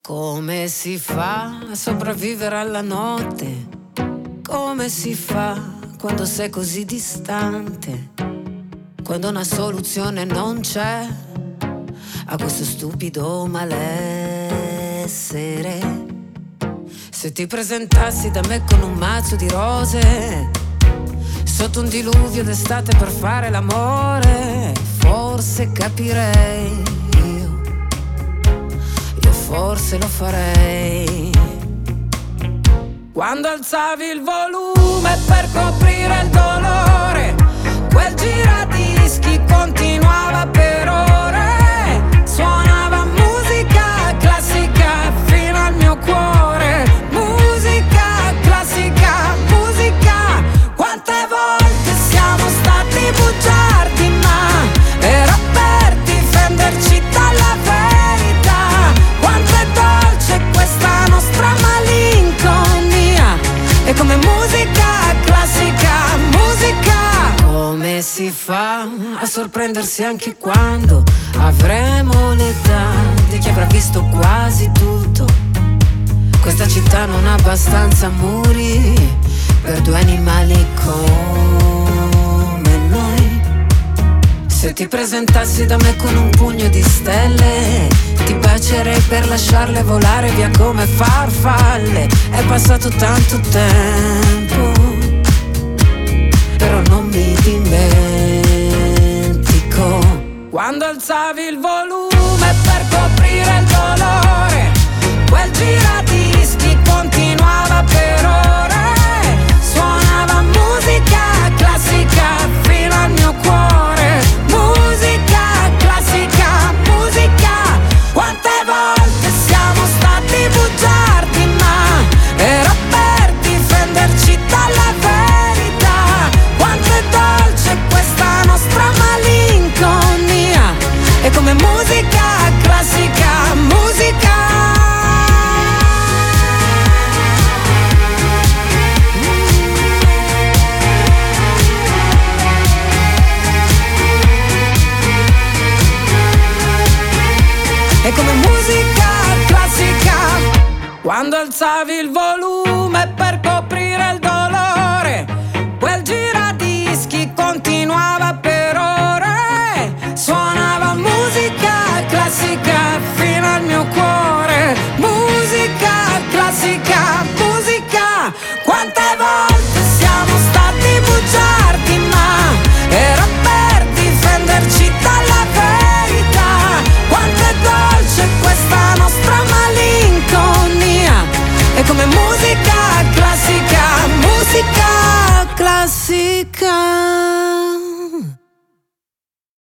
Come si fa a sopravvivere alla notte? Come si fa quando sei così distante? Quando una soluzione non c'è a questo stupido malessere. Se ti presentassi da me con un mazzo di rose sotto un diluvio d'estate per fare l'amore, forse capirei. Io forse lo farei. Quando alzavi il volume per coprire il dolore, quel giradischi continuava per ore. Suonava musica classica fino al mio cuore. Musica classica, musica. Quante volte siamo stati bugiardi, ma era per difenderci dalla verità. Quanto è dolce questa nostra malinconia. E come musica classica, musica. Come si fa a sorprendersi anche quando avremo l'età di chi avrà visto quasi tutto? Questa città non ha abbastanza muri per due animali come noi. Se ti presentassi da me con un pugno di stelle, ti bacerei per lasciarle volare via come farfalle. È passato tanto tempo, però non mi dimentico. Quando alzavi il volume per coprire il dolore, quel giradischi continuava per ore. Suonava musica classica fino al mio cuore. Musica classica, musica. Quante volte siamo stati bugiardi, ma era per difenderci dalla verità. Quanto è dolce questa nostra malinconia. E come musica classica, musica. E come musica classica. Quando alzavi il volume per coprire il dolore, quel giradischi continuava per ore. Suonava musica classica fino al mio cuore. Musica classica, musica. Quante volte siamo stati bugiardi, ma era per difenderci dalla verità. Quanto è dolce questa nostra malinconia. E come musica classica, musica classica.